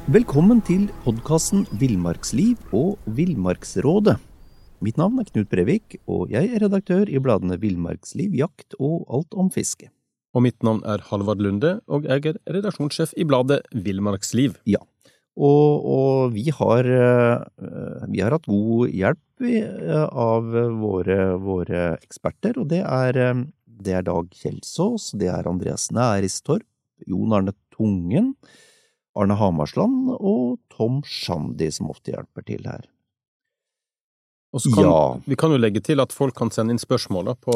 Velkommen til podcasten Villmarksliv og Villmarksrådet. Mitt navn Knut Brevik, og jeg redaktør i bladene Villmarksliv, Jakt og Alt om fiske. Og mitt navn Halvard Lunde, og jeg redaksjonssjef i bladet Villmarksliv. Ja, og vi har hatt god hjelp av våre eksperter, og det er Dag Kjelsås, det er Andreas Næristorp, Jon Arne Tungen, Arne Hamarsland og Tom Schandi som ofte hjelper til her. Og så vi kan jo legge til at folk kan sende inn spørsmål på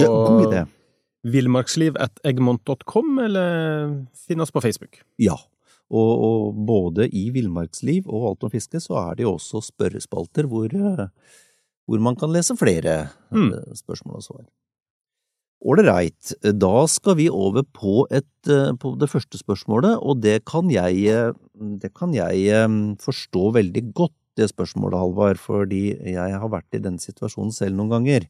villmarksliv@egmont.com eller finne oss på Facebook. Ja, og både i Villmarksliv og Alt om fiske så det jo også spørrespalter hvor man kan lese flere spørsmål og svar. Ålreit, da skal vi over på det første spørsmålet, og det kan jeg forstå veldig godt, det spørsmålet, Halvard, fordi jeg har vært i den situasjonen selv noen ganger.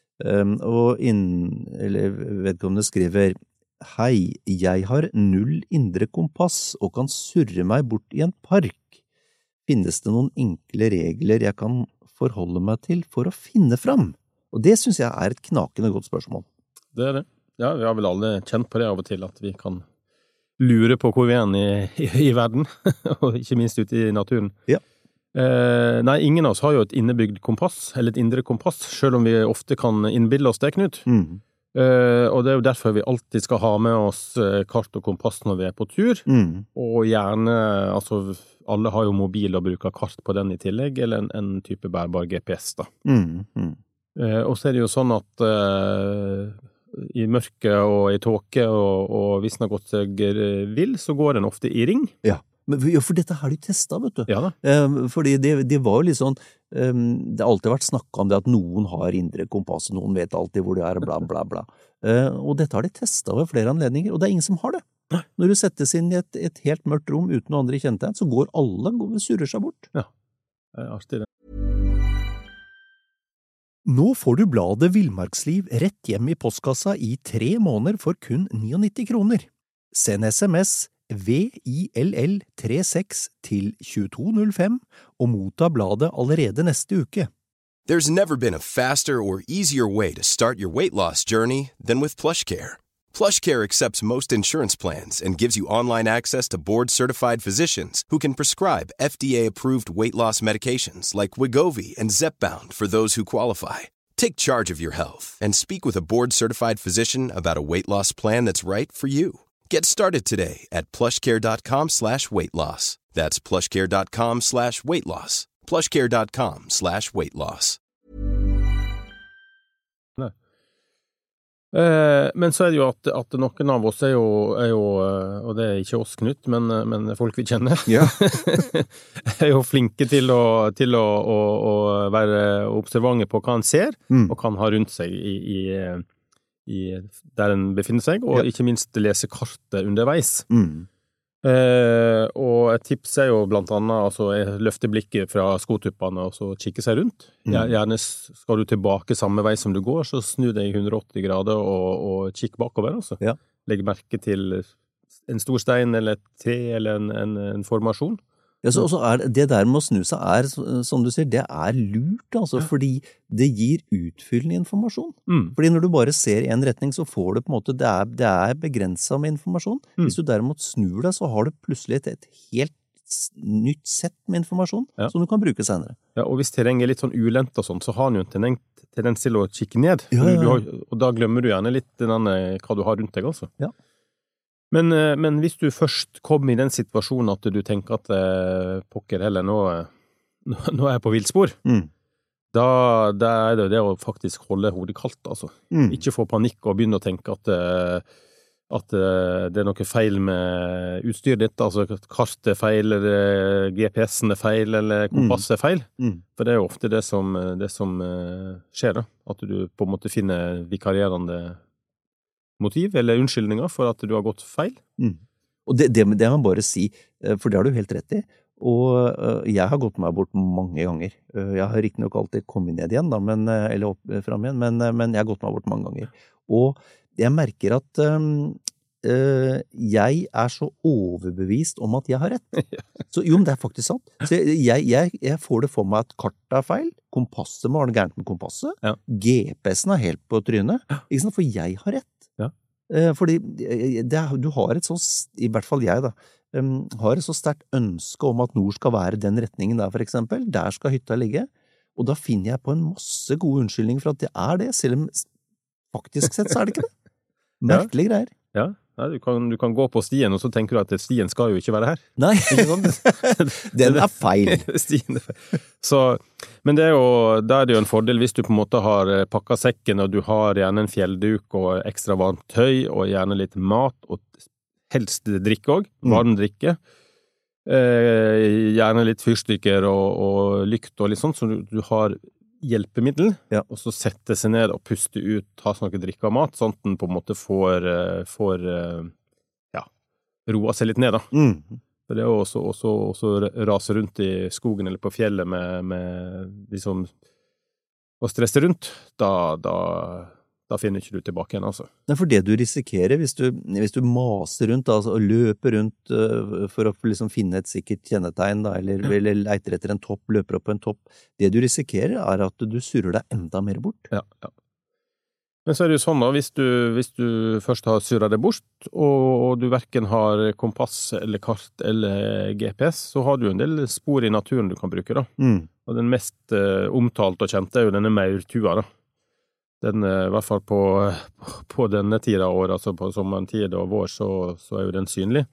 Vedkommende skriver: Hei, jeg har 0 indre kompass og kan surre meg bort i en park. Finnes det noen enkle regler jeg kan forholde meg til for å finne fram? Og det synes jeg et knakende godt spørsmål. Det det. Ja, vi har vel alle kjent på det av og til, at vi kan lure på hvor vi i verden, og ikke minst ute i naturen. Ja. Nei, ingen av oss har jo et innebygd kompass, eller et indre kompass, selv om vi ofte kan innbille oss det, Knut. Og det jo derfor vi alltid skal ha med oss kart og kompass når vi på tur, og gjerne, altså, alle har jo mobil og bruker kart på den i tillegg, eller en type bærbar GPS da. Og så det jo sånn at i mørket og i tåke, og hvis den har gått seg vill, så går den ofte i ring. Ja, for dette har de testet, vet du. Ja da. Fordi det var jo litt sånn, det har alltid vært snakket om det at noen har indre kompass, noen vet alltid hvor det bla bla bla. Og dette har de testet ved flere anledninger, og det ingen som har det. Når du settes inn i et helt mørkt rom uten noen andre kjente en, så går alle surrer seg bort. Ja, det artig det. Nå får du bladet Villmarksliv rett hjem i postkassa i 3 måneder for kun 99 kroner. Send SMS VILL36 til 2205 og motta bladet allerede neste uke. There's never been a faster or easier way to start your weight loss journey than with PlushCare. PlushCare accepts most insurance plans and gives you online access to board-certified physicians who can prescribe FDA-approved weight loss medications like Wegovy and Zepbound for those who qualify. Take charge of your health and speak with a board-certified physician about a weight loss plan that's right for you. Get started today at plushcare.com/weightloss. That's plushcare.com/weightloss. plushcare.com/weightloss. Men så det jo at noen av oss jo, og det ikke oss, Knut, men folk vi kjenner, Ja. jo flinke til å være observante på hva han ser, og hva han har rundt seg der han befinner seg, og ikke minst lese kartet underveis. Og et tips jo blant annet, altså løfte blikket fra skotuppene og så kikke seg rundt. Gjerne skal du tilbake samme vei som du går, så snu deg 180 grader og kikk bakover, altså. Ja. Legg merke til en stor stein eller et tre eller en formasjon. Ja, så det der med å snu seg som du sier, det lurt, altså, fordi det gir utfyllende informasjon. Fordi når du bare ser i en retning, så får du på en måte, det begrenset med informasjon. Hvis du derimot snur deg, så har du plutselig et helt nytt sett med informasjon som du kan bruke senere. Ja, og hvis terrenget litt sånn ulendt og sånn, så har han jo en tendens til å kikke ned. Ja. Og da glemmer du gjerne litt hva du har rundt deg, altså. Ja. Men hvis du først kommer i den situasjonen at du tenker at pokker heller, nå jeg på villspor, da det å faktisk holde hodet kaldt, altså. Ikke få panikk og begynne å tenke at det noe feil med utstyret ditt, altså kartet feil, eller GPS-en feil, eller kompasset feil. For det jo ofte det som skjer da, at du på en måte finner vikarierende motiv eller unnskyldninger for at du har gått feil. Og det må jeg bare si, for det har du helt rett i. Og jeg har gått meg bort mange ganger. Jeg har ikke nok alltid kommet ned igjen, da, eller opp fram igjen, men jeg har gått meg bort mange ganger. Og jeg merker at jeg så overbevist om at jeg har rett. Så jo, men det faktisk sant. Så jeg får det for meg at kartet feil, kompasset var det gærent med kompasset, GPS-en helt på trynet, ikke sant? For jeg har rett. Fordi du har et sånt, i hvert fall jeg da, har et så sterkt ønske om at nord skal være den retningen der for eksempel, der skal hytta ligge, og da finner jeg på en masse gode unnskyldninger for at det det, selv om faktisk sett så det ikke det. Merkelige greier. Ja, du kan gå på stien, og så tenker du at stien skal jo ikke være her. Nei, den feil. Stien feil. Så, men da er det jo en fordel hvis du på en måte har pakket sekken, og du har gjerne en fjellduk og ekstra varmt tøy, og gjerne litt mat, og helst drikke også, varm drikke. Gjerne litt fyrstykker og lykt og litt sånt, så du har hjelpemiddel, og så sette seg ned og puste ut, ta noe drikke og mat, sånn at den på en måte får roa seg litt ned da. For det også rase rundt i skogen eller på fjellet med liksom å stresse rundt, da finner ikke du tilbake igjen, altså. Nei, for det du risikerer, hvis du maser rundt, altså, og løper rundt for å liksom finne et sikkert kjennetegn, da, eller leiter etter en topp, løper opp på en topp, det du risikerer at du surrer deg enda mer bort. Ja. Men så det jo sånn da, hvis du først har surret deg bort, og du hverken har kompass eller kart eller GPS, så har du jo en del spor i naturen du kan bruke da. Og den mest omtalt og kjente jo denne maurtua da. Den, i hvert fall på denne tiden av året, altså på sommertid og vår, så jo den synlig.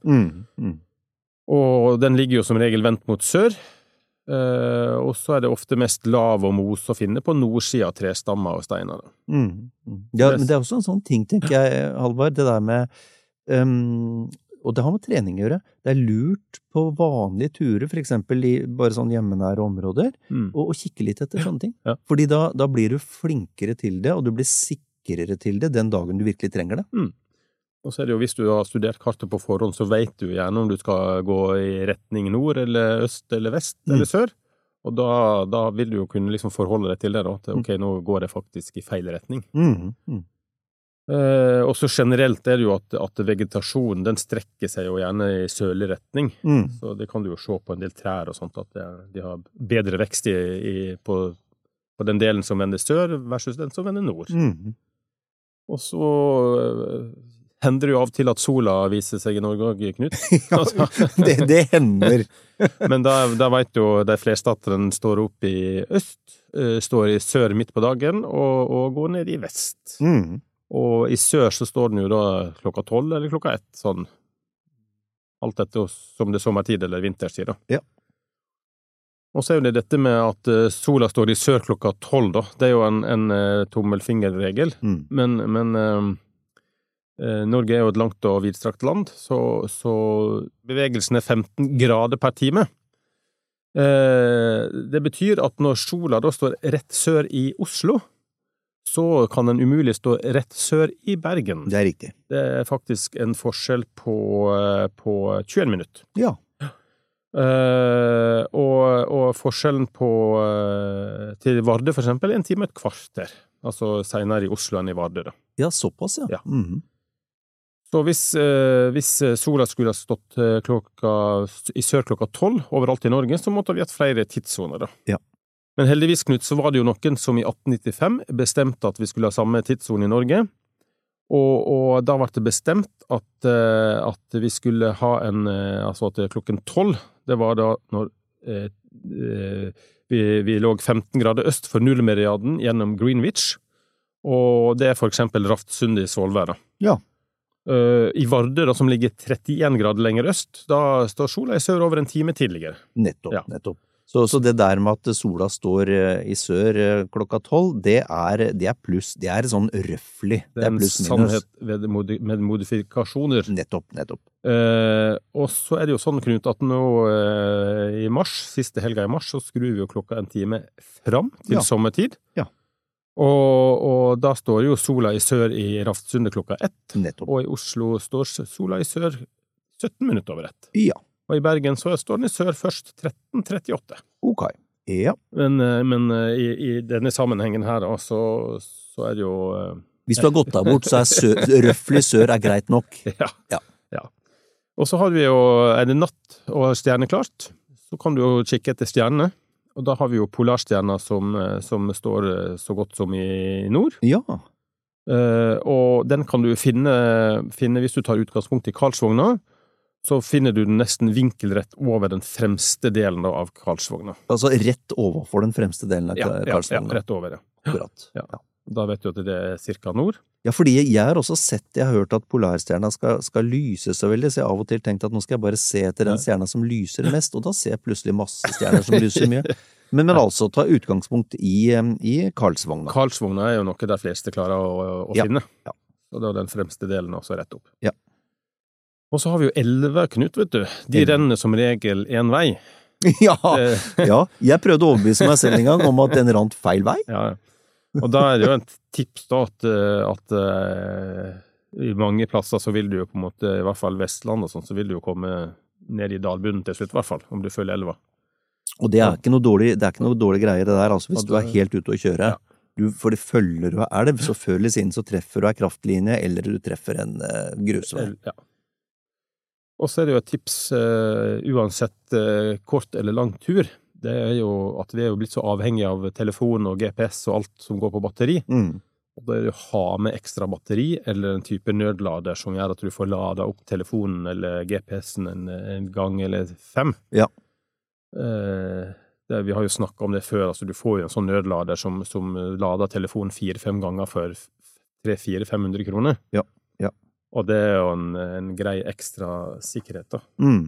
Og den ligger jo som regel vendt mot sør, og så det ofte mest lav og mos å finne på nordsiden av trestammer og steiner. Ja, men det også en sånn ting, tenker jeg, Halvard, det der med og det har med trening å gjøre. Det lurt på vanlige turer, for eksempel i bare sånn hjemmenære områder, og kikke litt etter sånne ting. Fordi da blir du flinkere til det, og du blir sikrere til det den dagen du virkelig trenger det. Og så det jo, hvis du har studert kartet på forhånd, så vet du gjerne om du skal gå i retning nord, eller øst, eller vest, eller sør. Og da vil du jo kunne liksom forholde deg til det da, at ok, nå går det faktisk i feil retning. Og så generelt det jo at vegetasjonen, den strekker seg jo gjerne i sørlig retning. Så det kan du jo se på en del trær og sånt, at de har bedre vekst på den delen som vender sør versus den som vender nord. Og så hender det jo av til at sola viser seg i Norge også, Knut. det hender. Men da vet jo de fleste at den står opp i øst, står i sør midt på dagen, og går ned i vest. Og i sør så står den jo da klokka 12 eller klokka 1, sånn alt etter som det sommertid eller vinterstid da. Ja. Og så jo det dette med at sola står i sør klokka 12 da, det jo en tommelfingerregel, men Norge jo et langt og vidstrakt land, så bevegelsen 15 grader per time. Det betyr at når sola da står rett sør i Oslo, så kan den umulig stå rett sør i Bergen. Det riktig. Det faktisk en forskjell på 21 minutter. Ja. Og forskjellen til Vardø for eksempel, 1 time og et kvarter. Altså senere i Oslo enn i Vardø da. Ja, såpass, ja. Så hvis sola skulle ha stått i sør klokka 12 overalt i Norge, så måtte vi hatt flere tidssoner da. Ja. Men heldigvis, Knut, så var det jo noen som i 1895 bestemte at vi skulle ha samme tidszone i Norge, og da var det bestemt at vi skulle ha altså at klokken 12, det var da når vi lå 15 grader øst for nullmeriaden gjennom Greenwich, og det for eksempel Raftsund i Svolvær da. Ja. I Vardø da, som ligger 31 grader lenger øst, da står sola i sør over 1 time tidligere. Nettopp. Så det der med at sola står i sør klokka 12, det pluss, det sånn røffelig. Det pluss minus. Det en sannhet med modifikasjoner. Nettopp. Og så det jo sånn, Knut, at nå i mars, siste helga i mars, så skrur vi jo klokka 1 time fram til sommertid. Ja. Og da står jo sola i sør i Raftsund klokka 1. Nettopp. Og i Oslo står sola i sør 17 minutter over 1. Ja. Og i Bergen så står den i sør først 13:38. Ok, ja. Men i denne sammenhengen her da, så det jo Hvis du har gått deg bort, så røffelig sør greit nok. Ja. Og så har vi jo, det natt og stjerneklart, så kan du jo kikke etter stjernene. Og da har vi jo polarstjerner som står så godt som i nord. Ja. Og den kan du finne hvis du tar utgangspunkt i Karlsvogna, så finner du den nesten vinkelrett over den fremste delen av Karlsvogna. Altså rett overfor den fremste delen av Karlsvogna? Ja, rett over, ja. Akkurat. Ja. Da vet du at det cirka nord. Ja, fordi jeg har også jeg har hørt at polarstjerna skal lyse så veldig, så jeg har av og til tenkt at nå skal jeg bare se etter den stjerna som lyser mest, og da ser jeg plutselig masse stjerner som lyser mye. Men altså ta utgangspunkt i Karlsvogna. Karlsvogna jo noe der fleste klarer å finne. Ja. Og det den fremste delen også rett opp. Ja. Og så har vi jo 11, Knut, vet du. De renner som regel en vei. Ja, jeg prøvde å overbevise meg selv en gang om at den rant feil vei. Ja, og da det jo et tips da at i mange plasser så vil du jo på en måte, i hvert fall Vestland og sånn, så vil du jo komme ned i dalbunnen til slutt, i hvert fall, om du følger elva. Og det ikke noe dårlig greie det der, altså hvis du helt ute å kjøre. For det følger du av elv, så før eller siden så treffer du en kraftlinje, eller du treffer en grusvei. Ja. Og så det jo et tips, uansett kort eller lang tur, det jo at vi jo blitt så avhengige av telefon og GPS og alt som går på batteri. Og da det å ha med ekstra batteri, eller en type nødlader som gjør at du får lada opp telefonen eller GPS-en en gang eller 5. Ja. Vi har jo snakket om det før, altså du får jo en sånn nødlader som lader telefonen 4-5 ganger for 300-400-500 kroner. Ja. Og det jo en grei ekstra sikkerhet da.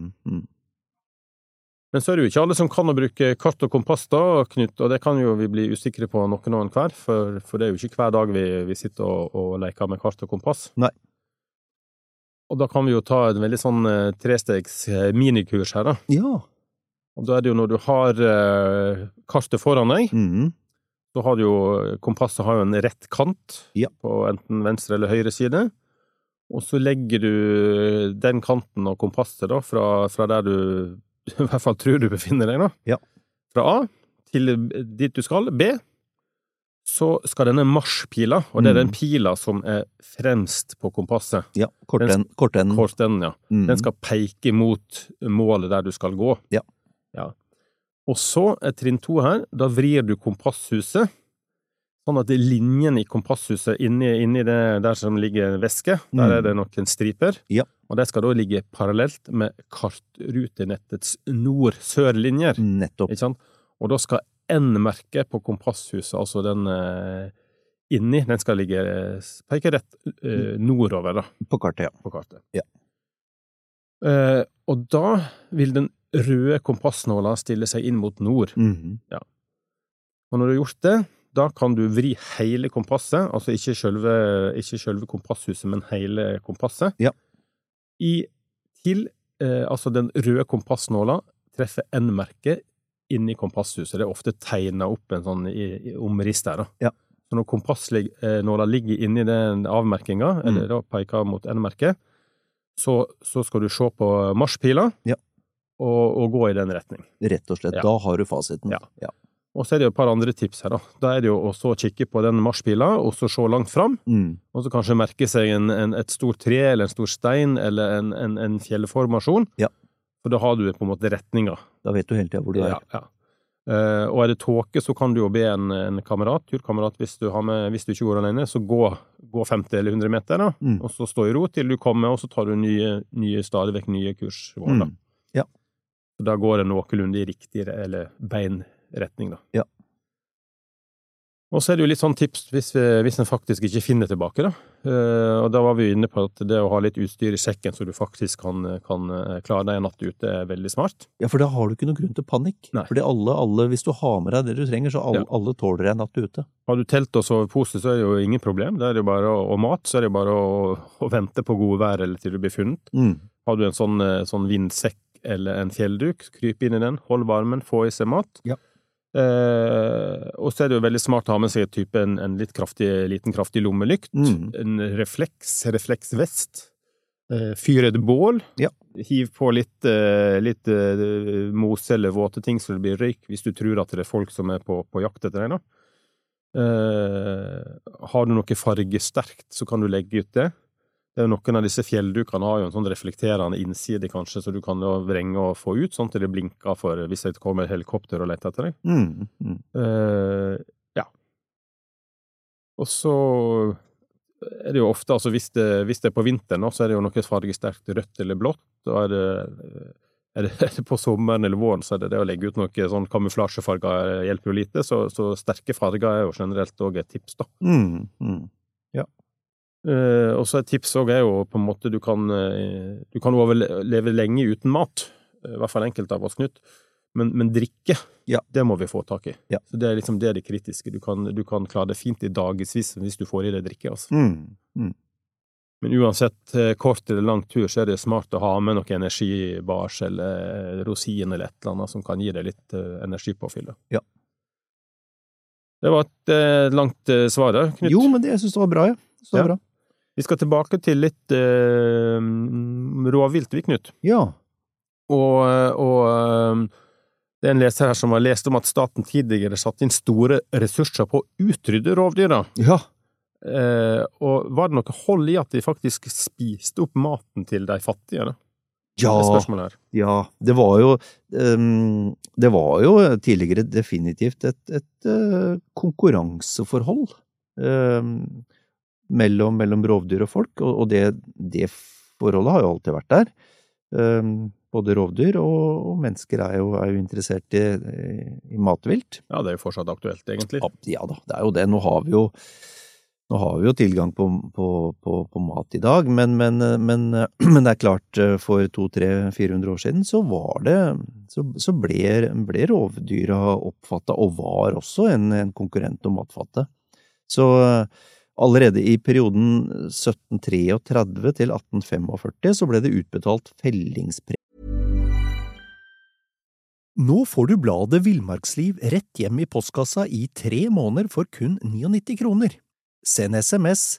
Men så det jo ikke alle som kan å bruke kart og kompass da, Knut, og det kan jo vi bli usikre på noen og hver, for det jo ikke hver dag vi sitter og leker med kart og kompass. Nei. Og da kan vi jo ta en veldig sånn 3-stegs minikurs her da. Ja. Og da det jo når du har kartet foran deg, så har du jo, kompasset har jo en rett kant på enten venstre eller høyre side, og så legger du den kanten av kompasset da, fra der du i hvert fall tror du befinner deg da. Ja. Fra A til dit du skal, B, så skal denne marspila, og det den pila som fremst på kompasset. Ja, kortenden, ja. Den skal peke mot målet der du skal gå. Ja. Og så trinn 2 her, da vrir du kompasshuset, sånn at linjen i kompasshuset inni det der som ligger væske, der det noen striper, og det skal da ligge parallelt med kartrutenettets nord-sør-linjer. Nettopp. Ikke sant? Og da skal N-merket på kompasshuset, altså den inni, den skal peke rett nordover da. På kartet, ja. På kartet. Ja. Og da vil den røde kompassnåla stille seg inn mot nord. Ja. Og når du har gjort det, da kan du vri hele kompasset, altså ikke selve kompasshuset, men hele kompasset, til altså den røde kompassnåla treffer N-merket inn i kompasshuset. Det ofte tegnet opp en sånn omriss der da. Ja. Så når kompassnåla ligger inne i den avmerkinga, eller da peker mot N-merket, så skal du se på marspila, og gå i den retning. Rett og slett, da har du fasiten. Ja. Og så det jo et par andre tips her da. Da det jo også å kikke på den marspila, og så se langt fram, og så kanskje merke seg et stort tre, eller en stor stein, eller en fjellformasjon. Ja. For da har du på en måte retninga. Da vet du helt hvor du Ja. Og det tåke, så kan du jo be en kamerat, turkamerat, hvis du ikke går alene, så gå 50 eller 100 meter da, og så stå i ro til du kommer, og så tar du stadig vekk nye kursmål da. Ja. Så da går det noenlunde i riktig, eller beinretning da. Ja. Og så det jo litt sånn tips hvis en faktisk ikke finner tilbake da. Og da var vi inne på at det å ha litt utstyr i sekken så du faktisk kan klare deg en natt ute veldig smart. Ja, for da har du ikke noen grunn til panikk. Nei. Fordi alle, hvis du har med deg det du trenger, så alle tåler en natt ute. Har du telt og sovepose, så det jo ingen problem. Det jo bare og mat, så det bare å vente på gode vær eller til du blir funnet. Har du en sånn vindsekk eller en fjellduk, kryp inn i den, hold varmen, få i seg mat. Ja. Og så det jo veldig smart å ha med seg en liten kraftig lommelykt, en refleksvest, fyre et bål, hiv på litt mose eller våte ting så det blir røyk hvis du tror at det folk som på jakt etter deg da. Har du noe fargesterkt, så kan du legge ut det. Det noen av disse fjelldukene har jo en sånn reflekterende innside kanskje, så du kan jo vrenge og få ut, sånn til det blinker for hvis det kommer et helikopter og leter etter deg. Ja. Og så det jo ofte, altså hvis det på vinteren, så det jo noe fargesterkt rødt eller blått, og er det på sommeren eller våren, så det å legge ut noe sånn kamuflasjefarger hjelper jo lite, så sterke farger jo generelt også et tips da. Ja. Og så et tips også jo på en måte du kan overleve lenge uten mat, I hvert fall enkelt av oss Knut, men drikke, det må vi få tak I. Så det liksom det kritiske. Du kan klare det fint I dagesvis hvis du får I det drikke, altså. Men uansett kort eller lang tur, så det smart å ha med noe energibars eller rosin eller et eller annet som kan gi deg litt energipåfyll. Ja. Det var et langt svar, Knut. Jo, men det jeg synes det var bra, Så bra. Vi skal tilbake til litt rovvilt, Knut. Ja. Og det en leser her som har lest om at staten tidligere satt inn store ressurser på å utrydde rovdyra. Ja. Og var det noe hold I at de faktisk spiste opp maten til de fattige, da? Ja, ja, det var jo tidligere definitivt et konkurranseforhold mellom rovdyr og folk, og det forholdet har jo alltid vært der. Både rovdyr og mennesker jo interessert I matvilt. Ja, det jo fortsatt aktuelt, egentlig. Ja da, det jo det. Nå har vi jo tilgang på mat I dag, men det klart, for 200-400 år siden så ble rovdyra oppfattet, og var også en konkurrent om matfattet. Så allerede I perioden 1733 til 1845 så ble det utbetalt fellingspremie. Nå får du bladet Villmarksliv rett hjem I postkassa I 3 måneder for kun 99 kroner. Send SMS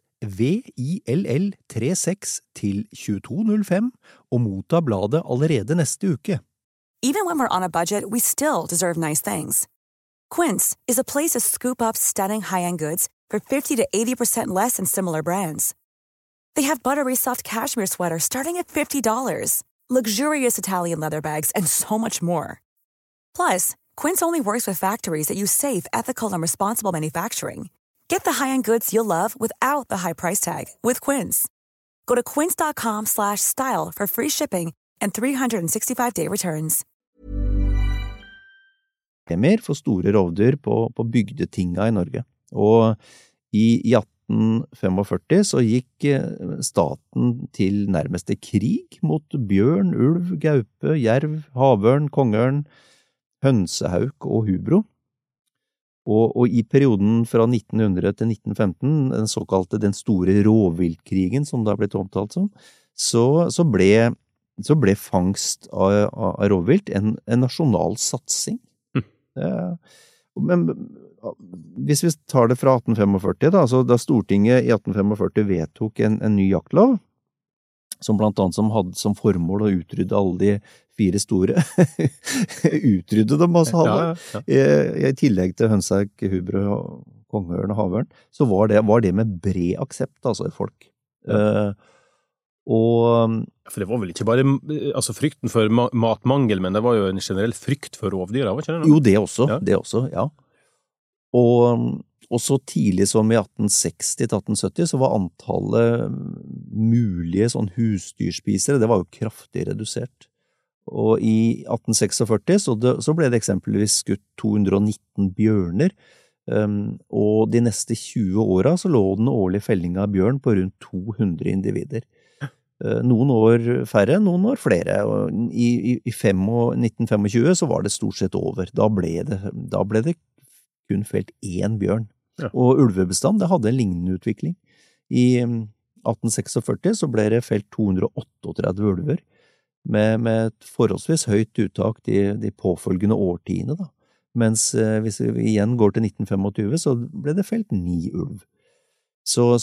VILL36 til 2205 og motta bladet allerede neste uke. Even when we're on a budget, we still deserve nice things. Quince is a place to scoop up stunning high-end goods for 50 to 80% less than similar brands. They have buttery soft cashmere sweaters starting at $50, luxurious Italian leather bags, and so much more. Plus, Quince only works with factories that use safe, ethical, and responsible manufacturing. Get the high-end goods you'll love without the high price tag with Quince. Go to quince.com/style for free shipping and 365-day returns. For store rovdyr på bygdetinga I Norge. Og I 1845 så gikk staten til nærmeste krig mot bjørn, ulv, gaupe, jerv, havørn, kongeørn, hønsehauk og hubro. Og I perioden fra 1900 til 1915, den såkalte den store rovviltkrigen, som det har blitt omtalt som, så ble fangst av rovvilt en nasjonal satsing. Men hvis vi tar det fra 1845 da Stortinget I 1845 vedtok en ny jaktlov, som blant annet som hadde som formål å utrydde alle de 4 store, utrydde dem altså I tillegg til hønsehauk, hubro, kongeørn og havørn, så var det med bred aksept altså I folk. For det var vel ikke bare altså frykten for matmangel, men det var jo en generell frykt for rovdyr, var ikke det? Jo, det også, ja. Og så tidlig som I 1860 til 1870 så var antallet mulige sånn husdyrspisere, det var jo kraftig redusert. Og I 1846 så ble det eksempelvis skutt 219 bjørner, og de neste 20 årene så lå den årlige fellingen av bjørn på rundt 200 individer. Noen år færre, noen år flere. I 1925 så var det stort sett over. Da ble det kun felt 1 bjørn. Ja. Og ulvebestand, det hadde en lignende utvikling. I 1846 så ble det felt 238 ulver, med et forholdsvis høyt uttak de påfølgende årtiene da. Mens hvis vi igjen går til 1925 så ble det felt 9 ulv. Så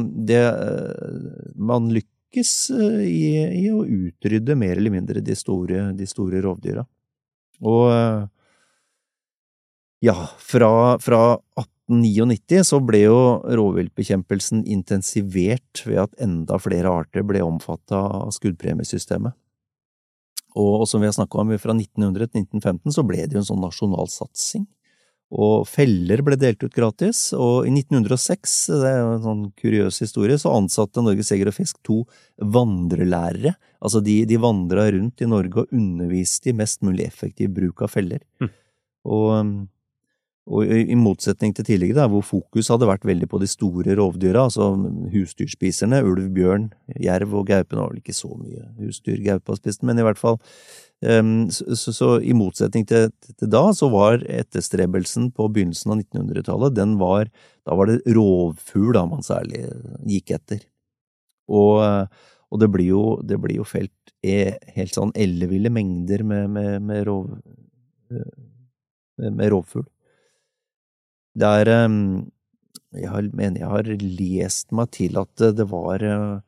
man lykkes I å utrydde mer eller mindre de store rovdyra. Og ja, fra 1899 så ble jo rovviltbekjempelsen intensivert ved at enda flere arter ble omfattet av skuddpremiesystemet. Og som vi har snakket om fra 1900 til 1915 så ble det jo en sånn nasjonal satsing. Og feller ble delt ut gratis, og i 1906, det er jo en sånn kuriøs historie, så ansatte Norges Jeger og Fisk 2 vandrelærere. Altså de vandret rundt i Norge og underviste i mest mulig effektiv bruk av feller. Og i motsetning til tidligere, hvor fokus hadde vært veldig på de store rovdyra, altså husdyrspiserne, ulv, bjørn, jerv og gaupe, nå var det ikke så mye husdyr gaupa spiste, men i hvert fall, så i motsetning til da, så var etterstrebelsen på begynnelsen av 1900-tallet, da var det rovfugl da man særlig gikk etter. Og det blir jo felt helt sånn elleville mengder med rovfugl. Jeg har lest meg til at det var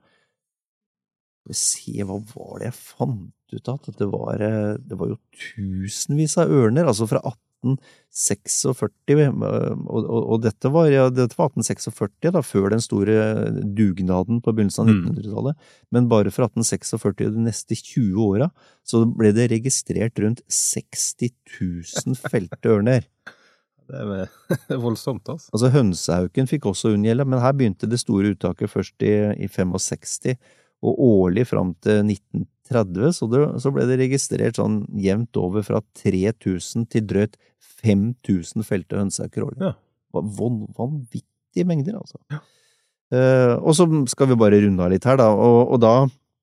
hva var det jeg fant ut av? At det var jo tusenvis av ørner, altså fra 1846, og dette var 1846 da, før den store dugnaden på begynnelsen av 1900-tallet, men bare fra 1846 og de neste 20 åra, så ble det registrert rundt 60 000 felte ørner. Det er voldsomt, altså. Altså hønsehauken fikk også unngjelde, men her begynte det store uttaket først i 65, og årlig frem til 1930, så ble det registrert sånn jevnt over fra 3000 til drøyt 5000 felte hønsehauker årlig. Ja. Vanvittige mengder, altså. Ja. Og så skal vi bare runde av litt her, da, og da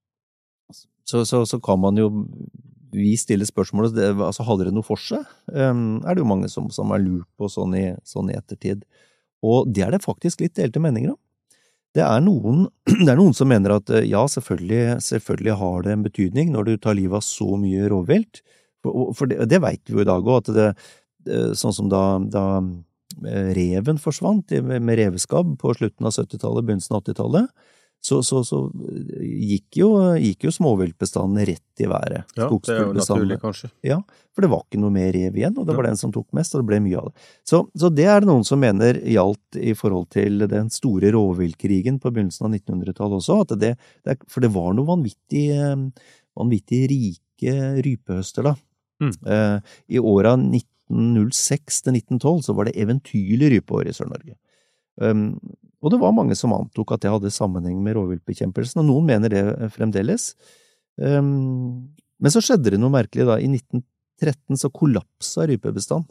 så kan man jo vi stiller spørsmålet, altså hadde det noe for seg? Det jo mange som har lurt på sånn i ettertid. Og det det faktisk litt delte meninger om. Det noen som mener at ja, selvfølgelig har det en betydning når du tar livet av så mye rovvilt. For det vet vi jo i dag også, at sånn som da reven forsvant med reveskabb på slutten av 70-tallet, begynnelsen av 80-tallet, så gikk jo småviltbestanden rett i været. Ja, det jo naturlig kanskje. Ja, for det var ikke noe mer rev igjen, og det var den som tok mest, og det ble mye av det. Så det det noen som mener gjaldt i forhold til den store rovviltkrigen på begynnelsen av 1900-tallet også, at for det var noe vanvittig rike rypehøster da. I åra 1906 til 1912 så var det eventyrlig rypeår i Sør-Norge. Og det var mange som antok at det hadde sammenheng med rovviltbekjempelsen, og noen mener det fremdeles. Men så skjedde det noe merkelig da. I 1913 så kollapsa rypebestand.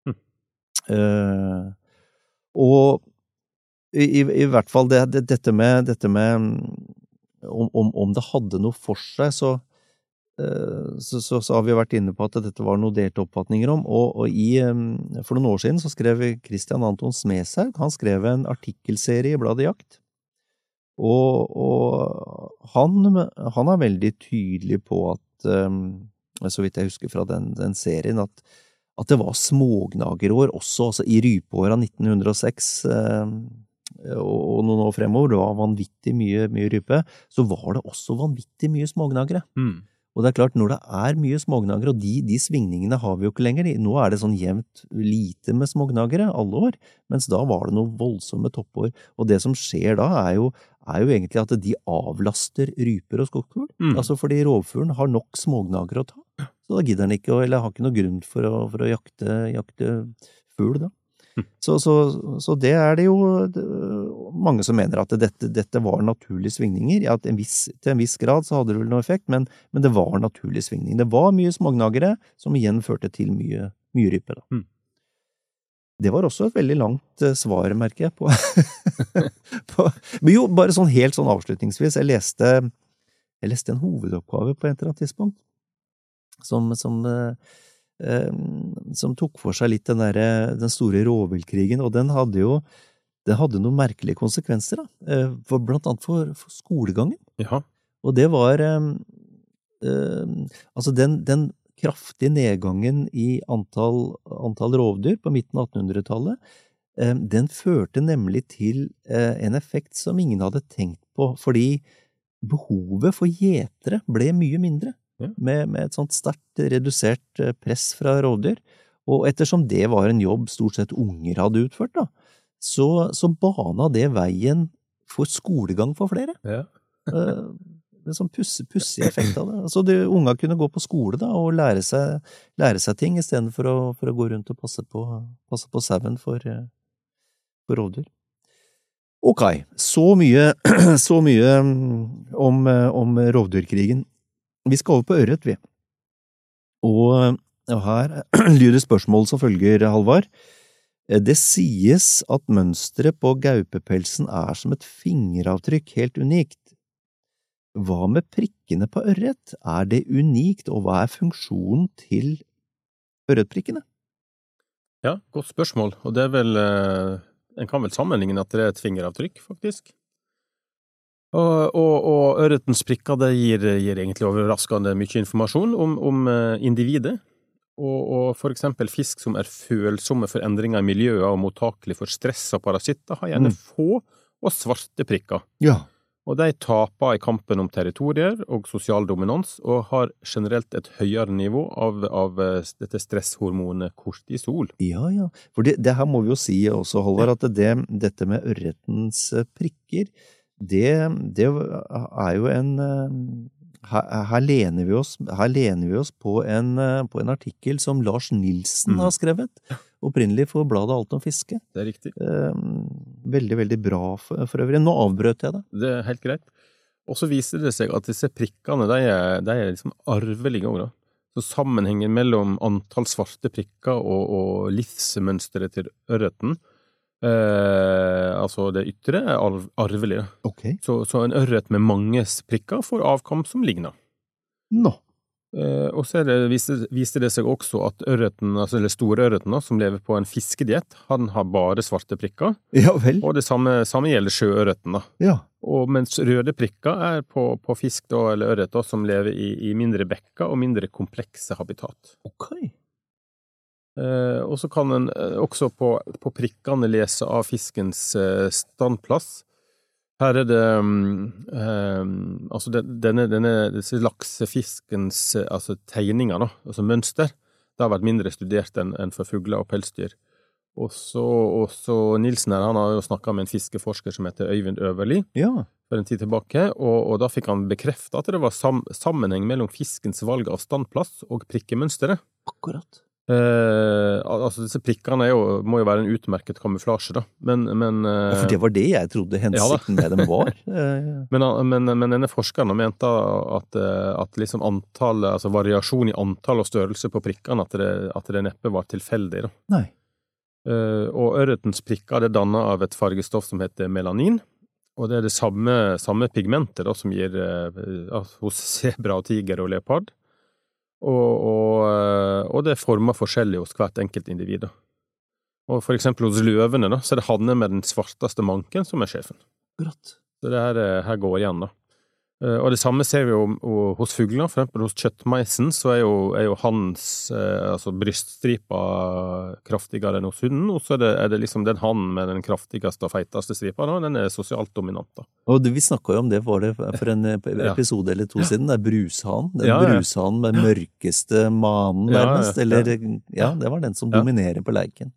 Og i hvert fall dette med om det hadde noe for seg, så har vi vært inne på at dette var noe delte oppfatninger om, og for noen år siden så skrev Christian Anton Smedshaug, han skrev en artikkelserie i Bladet Jakt, og han veldig tydelig på at, så vidt jeg husker fra den serien, at det var smågnagerår også, altså i rypeåra 1906, og noen år fremover, det var vanvittig mye rype, så var det også vanvittig mye smågnagere. Og det klart, når det mye smågnagere, og de svingningene har vi jo ikke lenger, nå det sånn jevnt lite med smågnagere alle år, mens da var det noe voldsomme toppår, og det som skjer da jo egentlig at de avlaster ryper og skogsfugl, altså fordi rovfuglen har nok smågnagere å ta, så da gidder den ikke, eller har ikke noe grunn for å jakte fugl da. Så det det jo mange som mener at dette var naturlige svingninger, ja, til en viss grad så hadde det vel noe effekt, men det var naturlige svingninger. Det var mye smågnagere som igjen førte til mye rype da. Det var også et veldig langt svar, merker jeg på. Men jo, bare sånn helt sånn avslutningsvis, jeg leste en hovedoppgave på et eller annet tidspunkt, som tok for seg litt den store rovviltkrigen, og den hadde noen merkelige konsekvenser da, blant annet for skolegangen. Ja. Og det var altså den kraftige nedgangen i antall rovdyr på midten av 1800-tallet, den førte nemlig til en effekt som ingen hadde tenkt på, fordi behovet for gjetere ble mye mindre. Ja. Med et sånt sterkt redusert press fra rovdyr, og ettersom det var en jobb stort sett unger hadde utført da, så bana det veien for skolegang for flere. Ja. Det sånn pussig effekt av det. Altså, unga kunne gå på skole da, og lære seg ting, I stedet for å gå rundt og passe på sauen for rovdyr. Ok, så mye om rovdyrkrigen. Vi skal over på ørret, vi. Og her lyder spørsmålet som følger, Halvard. Det sies at mønstret på gaupepelsen som et fingeravtrykk, helt unikt. Hva med prikkene på ørret? Det unikt, og hva funksjonen til ørretprikkene? Ja, godt spørsmål, og det vel, en kan vel sammenligne at det et fingeravtrykk, faktisk. Og ørretens prikker, det gir egentlig overraskende mye informasjon om individet, og for eksempel fisk som følsomme for endringer I miljøet og mottakelig for stress og parasitter, har gjerne få og svarte prikker. Ja. Og de taper I kampen om territorier og sosial dominans, og har generelt et høyere nivå av dette stresshormonet kortisol. Ja. For det her må vi jo si også, Halvard, at dette med ørretens prikker, det jo en... Her lener vi oss på en artikkel som Lars Nilsen har skrevet, opprinnelig for bladet Alt om fiske. Det riktig. Veldig, veldig bra for øvrig. Nå avbrøt jeg det. Det helt greit. Og så viser det seg at disse prikkene, de liksom arvelige også, da. Så sammenhengen mellom antall svarte prikker og livsmønsteret til ørreten, altså det ytre arvelig. Okay. Så en ørret med mange prikker får avkom som ligner. Nå. Og så viser det seg også at ørreten, altså eller store ørreten da, som lever på en fiskediett, han har bare svarte prikker. Ja vel. Og det samme gjelder sjøørreten da. Ja. Og mens røde prikker på fisk da, eller ørret da, som lever I mindre bekker og mindre komplekse habitat. Ok. Og så kan en også på prikkene lese av fiskens standplass. Her det altså disse laksefiskens altså tegninger da, altså mønster, det har vært mindre studert enn for fugler og pelsdyr. Og så Nilsen her, han har jo snakket med en fiskeforsker som heter Øyvind Øverli for en tid tilbake, og da fikk han bekreftet at det var sammenheng mellom fiskens valg av standplass og prikkemønsteret. Akkurat. Altså disse prikkene må jo være en utmerket kamuflasje da, men ja, for det var det jeg trodde hensikten med dem var. Men denne forskeren mente at liksom antall, altså variasjon I antall og størrelse på prikkene, at det neppe var tilfeldig da. Nei. Og ørretens prikker det dannet av et fargestoff som heter melanin, og det det samme pigmentet da, som gir hos zebra og tiger og leopard. Og det former forskjellig hos hvert enkelt individ. Og for eksempel hos løvene da, så det hanne med den svarteste manken som sjefen. Akkurat. Så det her går igjen da. Og det samme ser vi jo hos fugler, for eksempel hos kjøttmeisen så jo hans altså bryststripa kraftigere enn hos hunden, og så det liksom den hannen med den kraftigste og feiteste stripa da, den sosialt dominant da. Og vi snakket jo om det, var det for en episode eller to siden, det brushanen, brushanen med mørkeste manen nærmest, eller det var den som dominerer på leiken.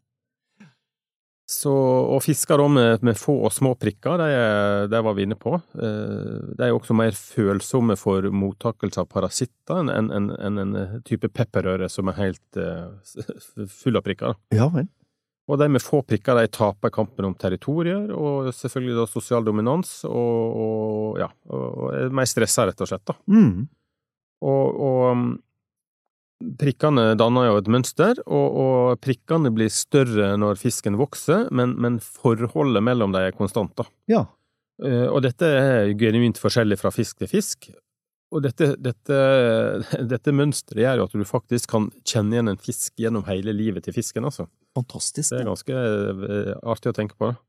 Og fisker med få og små prikker, det var vi inne på. De også mer følsomme for mottakelse av parasitter enn en type pepperøre som helt full av prikker. Ja, vel. Og de med få prikker, de taper kampen om territorier, og selvfølgelig da sosial dominans, og mer stresset rett og slett da. Og prikkene danner jo et mønster, og prikkene blir større når fisken vokser, men forholdet mellom dem konstant da. Ja. Og dette genuint forskjellig fra fisk til fisk, og dette mønstret gjør jo at du faktisk kan kjenne igjen en fisk gjennom hele livet til fisken, altså. Fantastisk. Det ganske artig å tenke på det.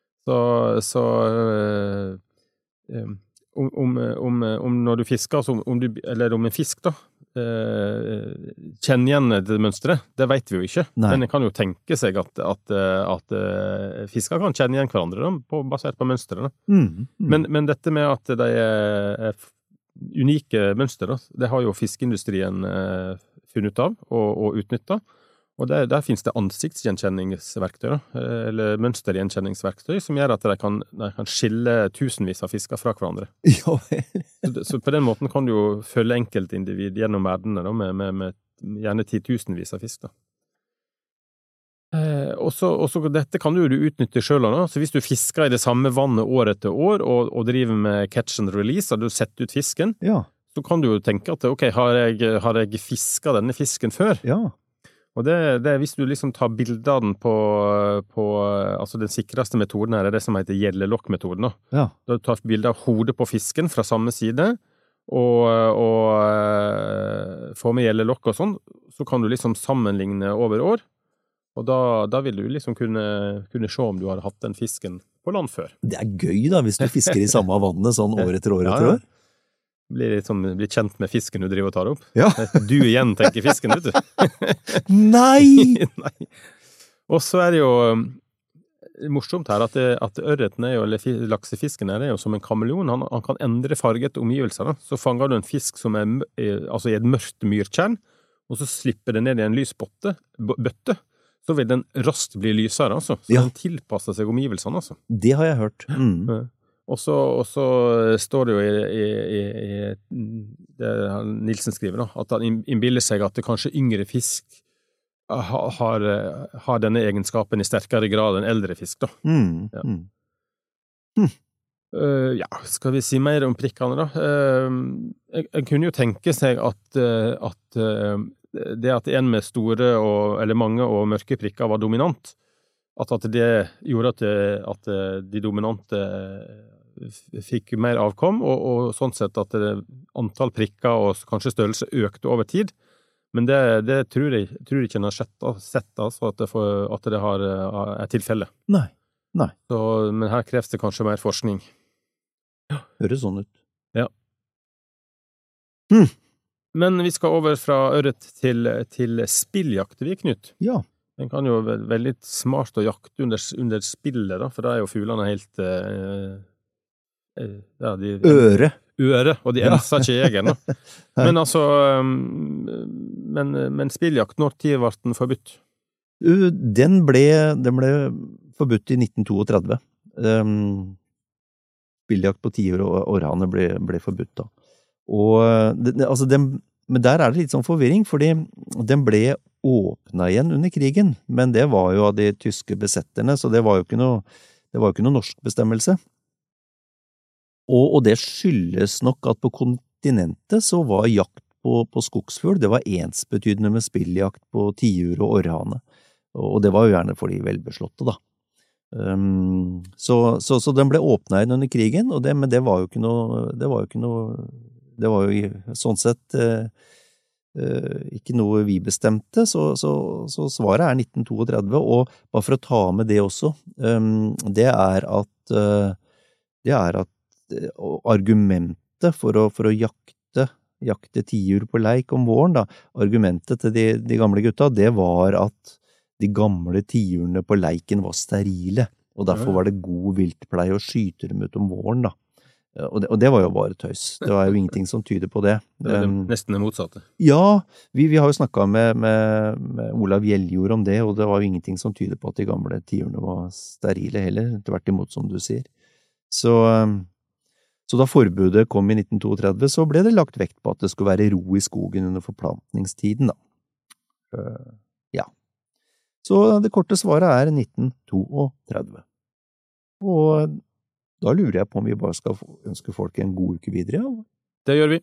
Om når du fisker, eller om en fisk da, kjenner igjen det mønstret, det vet vi jo ikke. Nei. Men en kan jo tenke seg at fisker kan kjenne igjen hverandre da, basert på mønstret. Men dette med at de unike mønster, da, det har jo fiskeindustrien funnet ut av og utnyttet. Og der finnes det ansiktsgjenkjenningsverktøy, eller mønstergjenkjenningsverktøy, som gjør at de kan skille tusenvis av fisker fra hverandre. Ja vel. Så på den måten kan du jo følge enkeltindivid gjennom verdene da, med gjerne 10 000-vis av fisk. Da. Og så dette kan du utnytte selv da. Så hvis du fisker i det samme vannet år etter år, og driver med catch and release, og du setter ut fisken, så kan du jo tenke at ok, har jeg fisket denne fisken før? Ja. Og det hvis du liksom tar bildene på altså den sikreste metoden her det som heter gjellelokkmetoden. Ja. Da du tar bilder av hodet på fisken fra samme side, og får med gjellelokk og sånn, så kan du liksom sammenligne over år, og da vil du liksom kunne se om du har hatt den fisken på land før. Det gøy da, hvis du fisker i samme vannet sånn år etter år etter år. Blir kjent med fisken du driver og tar opp. Ja. Du igjen tenker fisken, vet du. Nei! Nei! Og så det jo morsomt her at ørreten eller laksefisken er jo som en kameleon. Han kan endre farge etter omgivelser. Da. Så fanger du en fisk som altså i et mørkt myrtjern, og så slipper det ned i en lys bøtte, så vil den raskt bli lysere, altså. Så den tilpasser seg omgivelsene, altså. Det har jeg hørt. Og så står det jo i det Nilsen skriver da, at han innbiller seg at det kanskje yngre fisk har denne egenskapen i sterkere grad enn eldre fisk da. Ja, skal vi si mer om prikkene da? Jeg kunne jo tenke seg at det at en med store eller mange og mørke prikker var dominant, at det gjorde at de dominante fikk mer avkom, og sånn sett at antall prikker og kanskje størrelse økte over tid. Men det tror jeg ikke en har sett altså at det er tilfelle. Nei. Så, men her kreves det kanskje mer forskning. Ja, høres sånn ut. Ja. Men vi skal over fra ørret til spilljakt, Knut. Ja. Den kan jo være veldig smart å jakte under spillet, da, for da jo fuglene helt øre, og de enser ikke egen. Men altså, men spilljakt, når tid ble den forbudt? Den ble forbudt i 1932. Spilljakt på tiur og orrane ble forbudt da. Men der det litt sånn forvirring, fordi den ble åpnet igjen under krigen, men det var jo av de tyske besetterne, så det var jo ikke noe norsk bestemmelse. Og det skyldes nok at på kontinentet så var jakt på skogsfugl, det var ensbetydende med spilljakt på tiur og orrane, og det var jo gjerne for de velbeslåtte da. Så den ble åpnet igjen under krigen, men det var jo sånn sett ikke noe vi bestemte, så svaret 1932, og bare for å ta med det også, det er at argumentet for å jakte tiur på leik om våren, da, argumentet til de gamle gutta, det var at de gamle tiurene på leiken var sterile, og derfor var det god viltpleie å skyte dem ut om våren, da. Og det var jo bare tøys. Det var jo ingenting som tyder på det. Det nesten det motsatte. Ja, vi har jo snakket med Olav Gjeljord om det, og det var jo ingenting som tyder på at de gamle tiurene var sterile heller, tvert imot som du sier. Så da forbudet kom i 1932, så ble det lagt vekt på at det skulle være ro i skogen under forplantningstiden, da. Ja. Så det korte svaret 1932. Og da lurer jeg på om vi bare skal ønske folk en god uke videre, ja? Det gjør vi.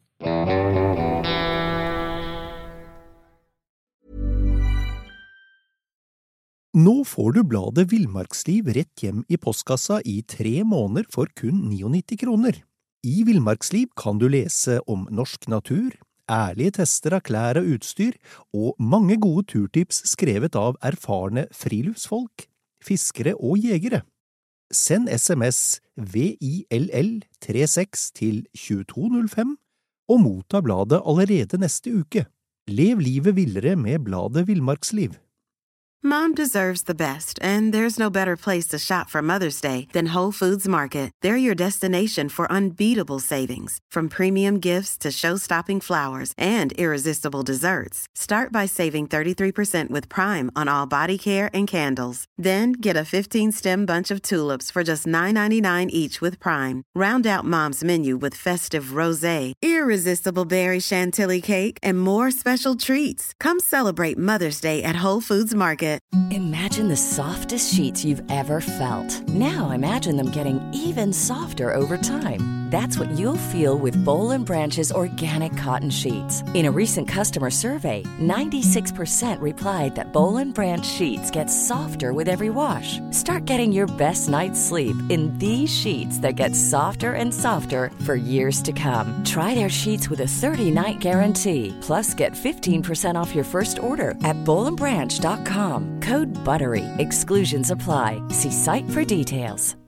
Nå får du bladet Villmarksliv rett hjem i postkassa i 3 måneder for kun 99 kroner. I Villmarksliv kan du lese om norsk natur, ærlige tester av klær og utstyr, og mange gode turtips skrevet av erfarne friluftsfolk, fiskere og jegere. Send SMS VILL36 til 2205 og motta bladet allerede neste uke. Lev livet villere med bladet Villmarksliv. Mom deserves the best, and there's no better place to shop for Mother's Day than Whole Foods Market. They're your destination for unbeatable savings, from premium gifts to show-stopping flowers and irresistible desserts. Start by saving 33% with Prime on all body care and candles. Then get a 15-stem bunch of tulips for just $9.99 each with Prime. Round out Mom's menu with festive rosé, irresistible berry chantilly cake, and more special treats. Come celebrate Mother's Day at Whole Foods Market. Imagine the softest sheets you've ever felt. Now imagine them getting even softer over time. That's what you'll feel with Boll & Branch's organic cotton sheets. In a recent customer survey, 96% replied that Boll & Branch sheets get softer with every wash. Start getting your best night's sleep in these sheets that get softer and softer for years to come. Try their sheets with a 30-night guarantee. Plus, get 15% off your first order at bollandbranch.com. Code BUTTERY. Exclusions apply. See site for details.